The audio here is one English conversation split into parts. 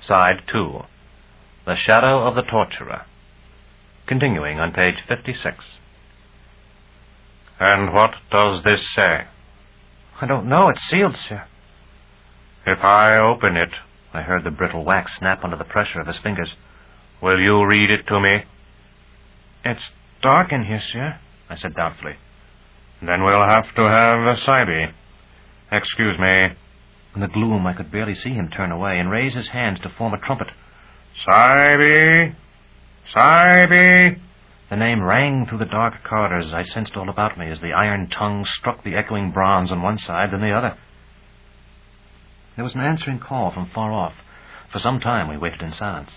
Side 2. The Shadow of the Torturer. Continuing on page 56. And what does this say? I don't know. It's sealed, sir. If I open it, I heard the brittle wax snap under the pressure of his fingers. Will you read it to me? It's dark in here, sir, I said doubtfully. Then we'll have to have a Saibi. Excuse me. In the gloom, I could barely see him turn away and raise his hands to form a trumpet. Saibi! Saibi! The name rang through the dark corridors I sensed all about me as the iron tongue struck the echoing bronze on one side, then the other. There was an answering call from far off. For some time we waited in silence.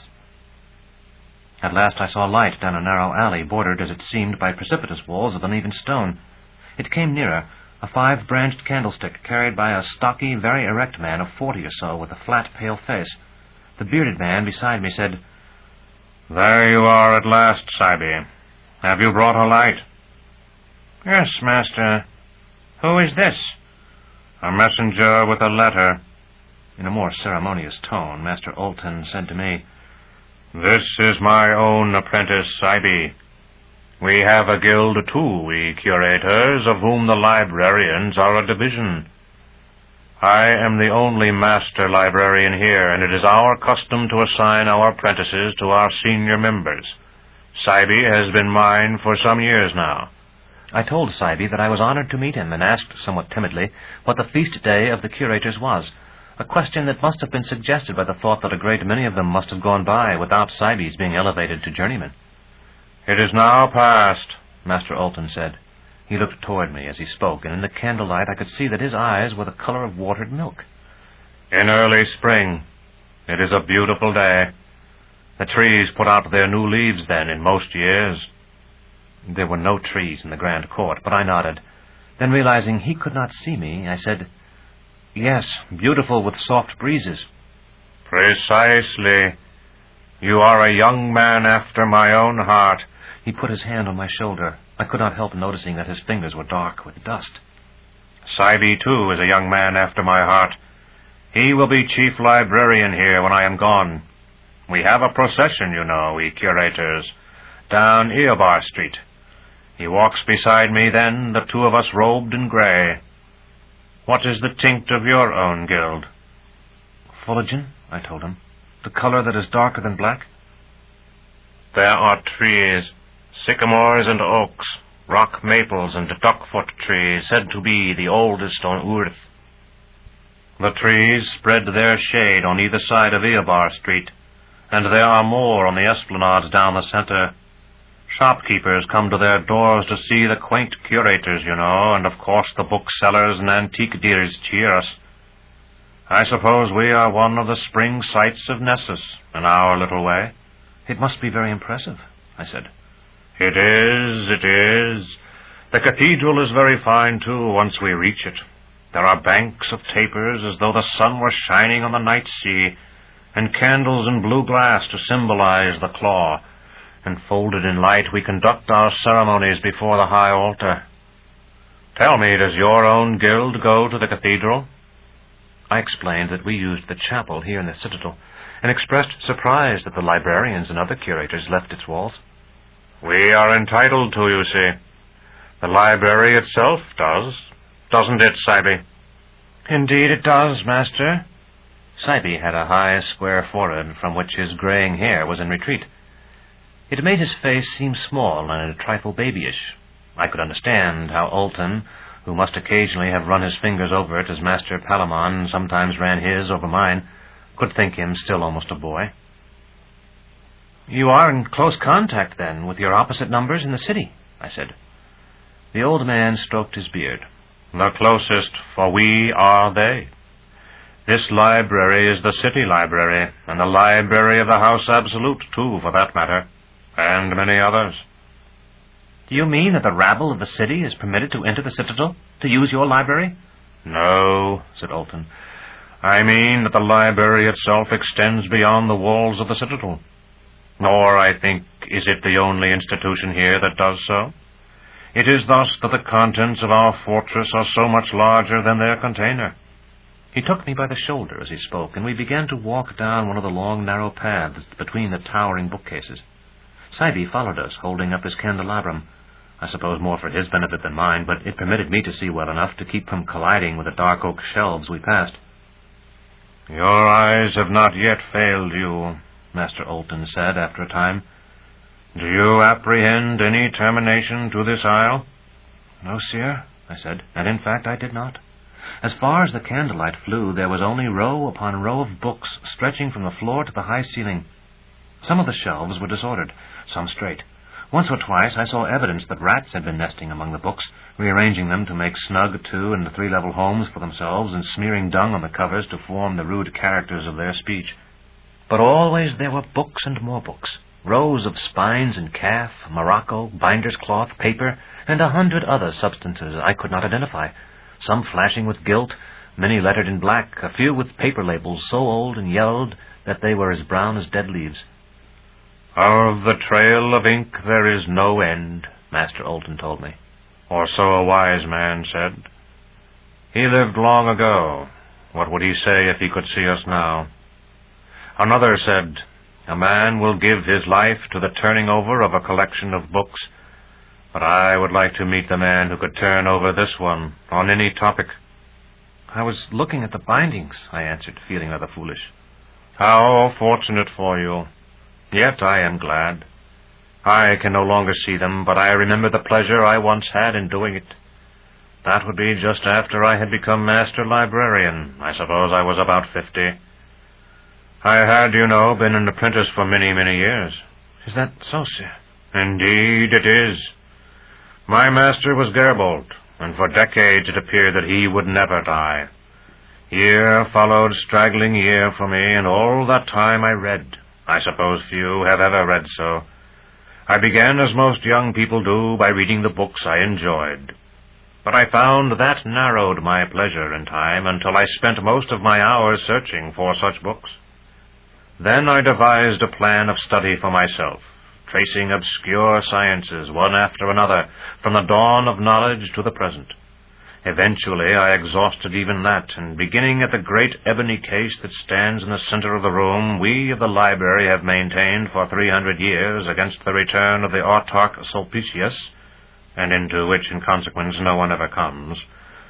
At last I saw light down a narrow alley, bordered, as it seemed, by precipitous walls of uneven stone. It came nearer, a 5-branched candlestick carried by a stocky, very erect man of 40 or so, with a flat, pale face. The bearded man beside me said, There you are at last, Saibi. Have you brought a light? Yes, master. Who is this? A messenger with a letter. In a more ceremonious tone, Master Olton said to me, This is my own apprentice, Saibi. We have a guild too, we curators, of whom the librarians are a division. I am the only master librarian here, and it is our custom to assign our apprentices to our senior members. Saibi has been mine for some years now. I told Saibi that I was honored to meet him, and asked somewhat timidly what the feast day of the curators was, a question that must have been suggested by the thought that a great many of them must have gone by without Saibi's being elevated to journeyman. It is now past, Master Olton said. He looked toward me as he spoke, and in the candlelight I could see that his eyes were the color of watered milk. In early spring. It is a beautiful day. The trees put out their new leaves then in most years. There were no trees in the grand court, but I nodded. Then realizing he could not see me, I said, Yes, beautiful with soft breezes. Precisely. You are a young man after my own heart. He put his hand on my shoulder. I could not help noticing that his fingers were dark with dust. Saibi, too, is a young man after my heart. He will be chief librarian here when I am gone. We have a procession, you know, we curators, down Eobar Street. He walks beside me then, the two of us robed in grey. What is the tinct of your own guild? Fuligen, I told him. The color that is darker than black? There are trees, sycamores and oaks, rock maples and duckfoot trees, said to be the oldest on Urth. The trees spread their shade on either side of Eobar Street, and there are more on the esplanades down the center. Shopkeepers come to their doors to see the quaint curators, you know, and of course the booksellers and antique dealers cheer us. I suppose we are one of the spring sights of Nessus, in our little way. It must be very impressive, I said. It is. The cathedral is very fine, too, once we reach it. There are banks of tapers as though the sun were shining on the night sea, and candles in blue glass to symbolize the claw. Enfolded in light, we conduct our ceremonies before the high altar. Tell me, does your own guild go to the cathedral? I explained that we used the chapel here in the citadel, and expressed surprise that the librarians and other curators left its walls. We are entitled to, you see. The library itself does, doesn't it, Saibi? Indeed it does, master. Saibi had a high, square forehead from which his graying hair was in retreat. It made his face seem small and a trifle babyish. I could understand how Olton, who must occasionally have run his fingers over it as Master Palamon sometimes ran his over mine, could think him still almost a boy. You are in close contact, then, with your opposite numbers in the city, I said. The old man stroked his beard. The closest, for we are they. This library is the city library, and the library of the House Absolute, too, for that matter, and many others. Do you mean that the rabble of the city is permitted to enter the citadel, to use your library? No, said Olton. I mean that the library itself extends beyond the walls of the citadel. Nor, I think, is it the only institution here that does so. It is thus that the contents of our fortress are so much larger than their container. He took me by the shoulder as he spoke, and we began to walk down one of the long, narrow paths between the towering bookcases. Saibi followed us, holding up his candelabrum, I suppose more for his benefit than mine, but it permitted me to see well enough to keep from colliding with the dark oak shelves we passed. "Your eyes have not yet failed you," Master Olton said after a time. "Do you apprehend any termination to this isle?" "No, sire," I said, and in fact I did not. As far as the candlelight flew, there was only row upon row of books stretching from the floor to the high ceiling. Some of the shelves were disordered, some straight. Once or twice I saw evidence that rats had been nesting among the books, rearranging them to make snug 2- and 3-level homes for themselves and smearing dung on the covers to form the rude characters of their speech. But always there were books and more books, rows of spines and calf, morocco, binder's cloth, paper, and 100 other substances I could not identify, some flashing with gilt, many lettered in black, a few with paper labels so old and yellowed that they were as brown as dead leaves. "Of the trail of ink there is no end," Master Olton told me, or so a wise man said. He lived long ago. What would he say if he could see us now? Another said, "A man will give his life to the turning over of a collection of books, but I would like to meet the man who could turn over this one on any topic." "I was looking at the bindings," I answered, feeling rather foolish. "How fortunate for you. Yet I am glad. I can no longer see them, but I remember the pleasure I once had in doing it. That would be just after I had become Master Librarian. I suppose I was about 50. I had, you know, been an apprentice for many, many years." "Is that so, sir?" "Indeed it is. My master was Gerbold, and for decades it appeared that he would never die. Year followed straggling year for me, and all that time I read. I suppose few have ever read so. I began, as most young people do, by reading the books I enjoyed. But I found that narrowed my pleasure in time until I spent most of my hours searching for such books. Then I devised a plan of study for myself, tracing obscure sciences one after another, from the dawn of knowledge to the present. Eventually I exhausted even that, and beginning at the great ebony case that stands in the center of the room, we of the library have maintained for 300 years against the return of the autarch Sulpicius, and into which, in consequence, no one ever comes,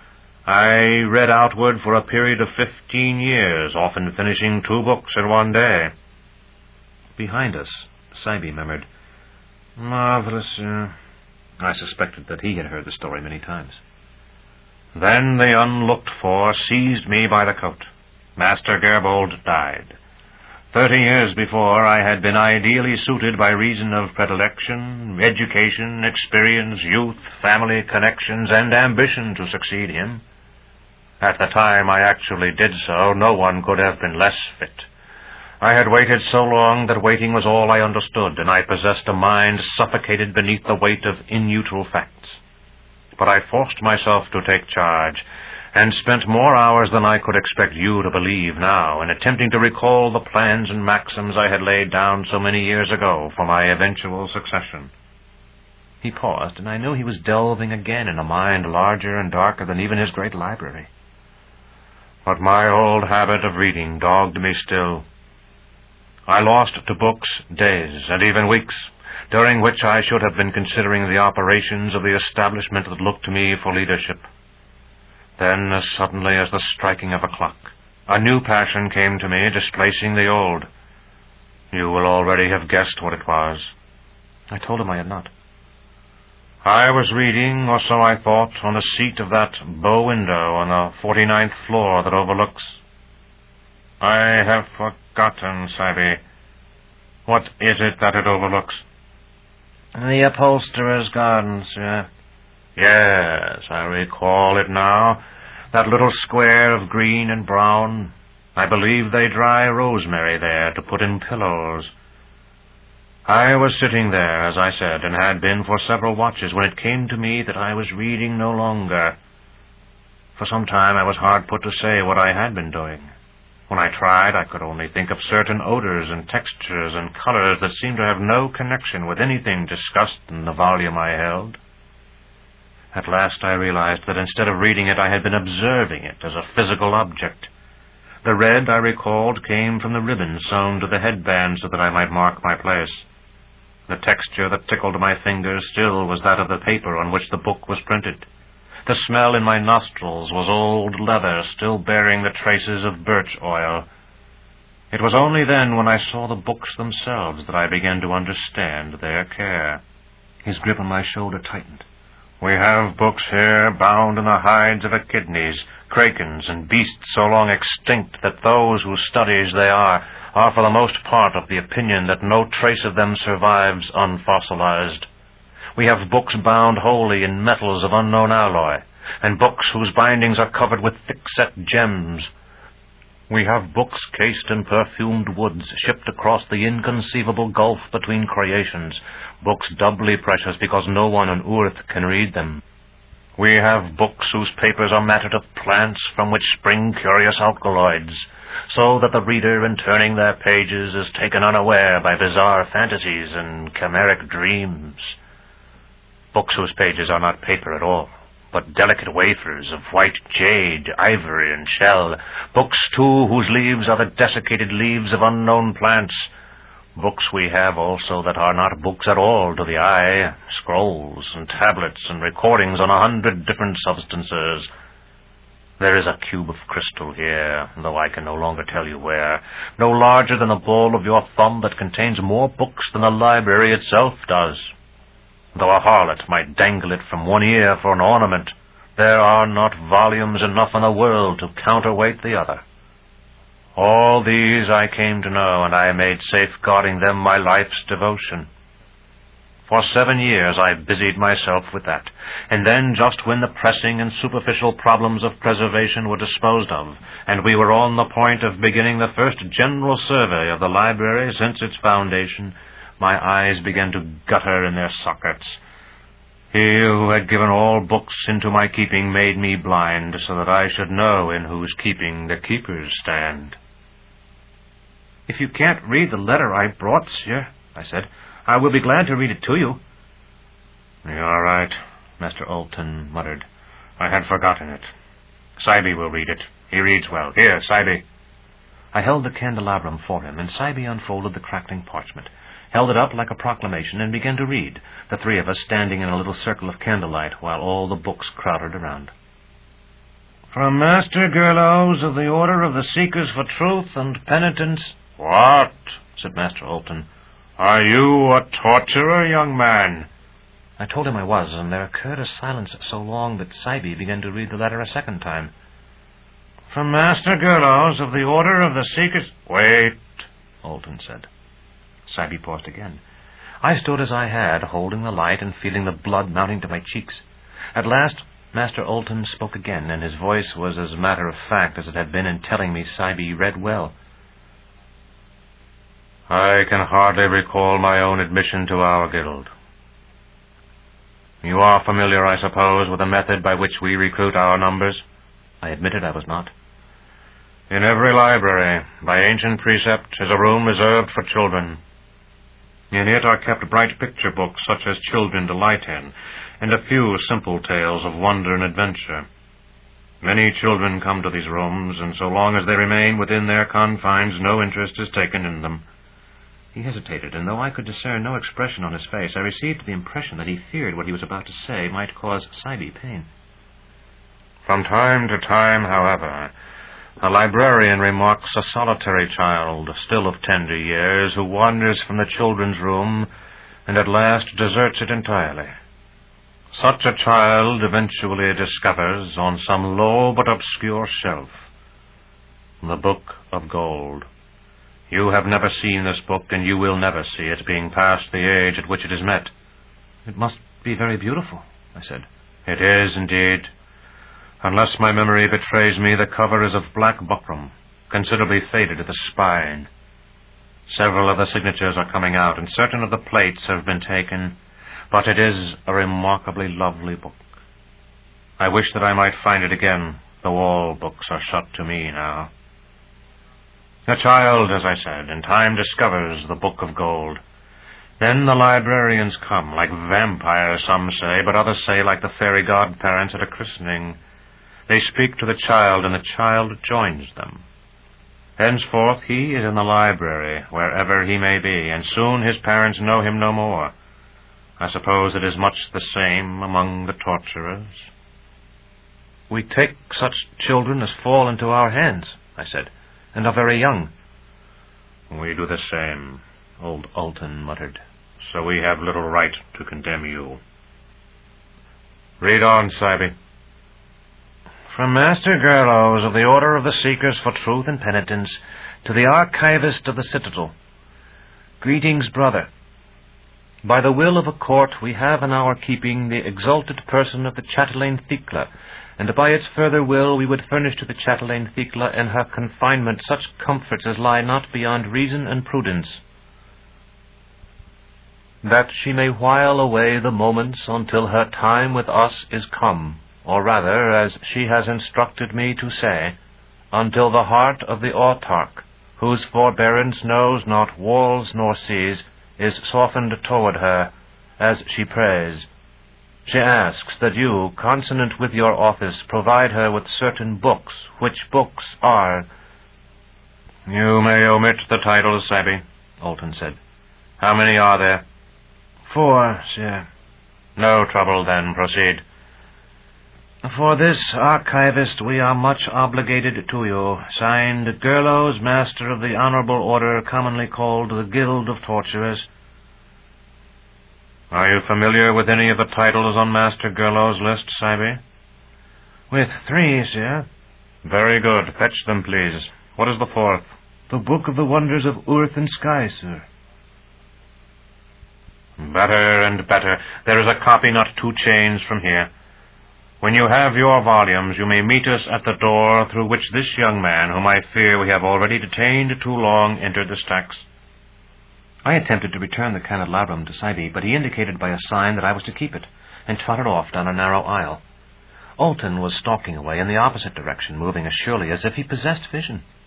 I read outward for a period of 15 years, often finishing 2 books in one day." Behind us, Saibi murmured, "Marvelous, sir." I suspected that he had heard the story many times. Then the unlooked-for seized me by the coat. Master Gerbold died. 30 years before, I had been ideally suited by reason of predilection, education, experience, youth, family connections, and ambition to succeed him. At the time I actually did so, no one could have been less fit. I had waited so long that waiting was all I understood, and I possessed a mind suffocated beneath the weight of inutile facts. But I forced myself to take charge, and spent more hours than I could expect you to believe now in attempting to recall the plans and maxims I had laid down so many years ago for my eventual succession. He paused, and I knew he was delving again in a mind larger and darker than even his great library. But my old habit of reading dogged me still. I lost to books days and even weeks, during which I should have been considering the operations of the establishment that looked to me for leadership. Then, as suddenly as the striking of a clock, a new passion came to me, displacing the old. You will already have guessed what it was. I told him I had not. I was reading, or so I thought, on the seat of that bow window on the 49th floor that overlooks... I have forgotten, Saibi. What is it that it overlooks? The upholsterer's garden, sir. Yes, I recall it now. That little square of green and brown. I believe they dry rosemary there to put in pillows. I was sitting there, as I said, and had been for several watches, when it came to me that I was reading no longer. For some time I was hard put to say what I had been doing. When I tried, I could only think of certain odors and textures and colors that seemed to have no connection with anything discussed in the volume I held. At last I realized that instead of reading it, I had been observing it as a physical object. The red, I recalled, came from the ribbon sewn to the headband so that I might mark my place. The texture that tickled my fingers still was that of the paper on which the book was printed. The smell in my nostrils was old leather, still bearing the traces of birch oil. It was only then, when I saw the books themselves, that I began to understand their care. His grip on my shoulder tightened. "We have books here bound in the hides of echidnas, krakens, and beasts so long extinct that those whose studies they are for the most part of the opinion that no trace of them survives unfossilized. We have books bound wholly in metals of unknown alloy, and books whose bindings are covered with thick-set gems. We have books cased in perfumed woods, shipped across the inconceivable gulf between creations, books doubly precious because no one on earth can read them. We have books whose papers are matted of plants from which spring curious alkaloids, so that the reader, in turning their pages, is taken unaware by bizarre fantasies and chimeric dreams. Books whose pages are not paper at all, but delicate wafers of white jade, ivory, and shell. Books, too, whose leaves are the desiccated leaves of unknown plants. Books we have also that are not books at all to the eye, scrolls and tablets and recordings on 100 different substances. There is a cube of crystal here, though I can no longer tell you where, no larger than the ball of your thumb, that contains more books than the library itself does. Though a harlot might dangle it from one ear for an ornament, there are not volumes enough in the world to counterweight the other. All these I came to know, and I made safeguarding them my life's devotion. For 7 years I busied myself with that, and then, just when the pressing and superficial problems of preservation were disposed of, and we were on the point of beginning the first general survey of the library since its foundation, my eyes began to gutter in their sockets. He who had given all books into my keeping made me blind, so that I should know in whose keeping the keepers stand. "If you can't read the letter I brought, sir," I said, "I will be glad to read it to you." "You are right," Master Alton muttered. "I had forgotten it. Sybe will read it. He reads well. Here, Sybe." I held the candelabrum for him, and Sybe unfolded the crackling parchment, held it up like a proclamation, and began to read, the three of us standing in a little circle of candlelight while all the books crowded around. "From Master Gerlows of the Order of the Seekers for Truth and Penitence." "What?" said Master Alton. "Are you a torturer, young man?" I told him I was, and there occurred a silence so long that Sybe began to read the letter a second time. "From Master Gerlows of the Order of the Seekers—" "Wait," Alton said. Sybe paused again. I stood as I had, holding the light and feeling the blood mounting to my cheeks. At last, Master Alton spoke again, and his voice was as matter-of-fact as it had been in telling me Sybe read well. "I can hardly recall my own admission to our guild. You are familiar, I suppose, with the method by which we recruit our numbers?" I admitted I was not. "In every library, by ancient precept, is a room reserved for children. In it are kept bright picture books such as children delight in, and a few simple tales of wonder and adventure. Many children come to these rooms, and so long as they remain within their confines, no interest is taken in them." He hesitated, and though I could discern no expression on his face, I received the impression that he feared what he was about to say might cause Sybe pain. "From time to time, however, a librarian remarks a solitary child, still of tender years, who wanders from the children's room and at last deserts it entirely. Such a child eventually discovers, on some low but obscure shelf, the Book of Gold. You have never seen this book, and you will never see it, being past the age at which it is met." "It must be very beautiful," I said. "It is, indeed. Unless my memory betrays me, the cover is of black buckram, considerably faded at the spine. Several of the signatures are coming out, and certain of the plates have been taken, but it is a remarkably lovely book. I wish that I might find it again, though all books are shut to me now. A child, as I said, in time discovers the Book of Gold. Then the librarians come, like vampires, some say, but others say like the fairy godparents at a christening. They speak to the child, and the child joins them. Henceforth he is in the library, wherever he may be, and soon his parents know him no more. I suppose it is much the same among the torturers. We take such children as fall into our hands, I said, and are very young. We do the same, old Alton muttered, so we have little right to condemn you. Read on, Cybe. From Master Gerlows of the Order of the Seekers for Truth and Penitence to the Archivist of the Citadel. Greetings, brother. By the will of a court we have in our keeping the exalted person of the chatelaine Thecla, and by its further will we would furnish to the chatelaine Thecla in her confinement such comforts as lie not beyond reason and prudence, that she may while away the moments until her time with us is come, or rather, as she has instructed me to say, until the heart of the autarch, whose forbearance knows not walls nor seas, is softened toward her, as she prays. She asks that you, consonant with your office, provide her with certain books, which books are... You may omit the titles, Cybe, Alton said. How many are there? 4, sir. No trouble, then. Proceed. For this archivist we are much obligated to you. Signed, Gerlows, Master of the Honorable Order, commonly called the Guild of Torturers. Are you familiar with any of the titles on Master Gerlows' list, Cybe? With 3, sir. Very good. Fetch them, please. What is the 4th? The Book of the Wonders of Earth and Sky, sir. Better and better. There is a copy not 2 chains from here. When you have your volumes, you may meet us at the door through which this young man, whom I fear we have already detained too long, entered the stacks. I attempted to return the candelabrum to Cybe, but he indicated by a sign that I was to keep it, and trotted off down a narrow aisle. Alton was stalking away in the opposite direction, moving as surely as if he possessed vision.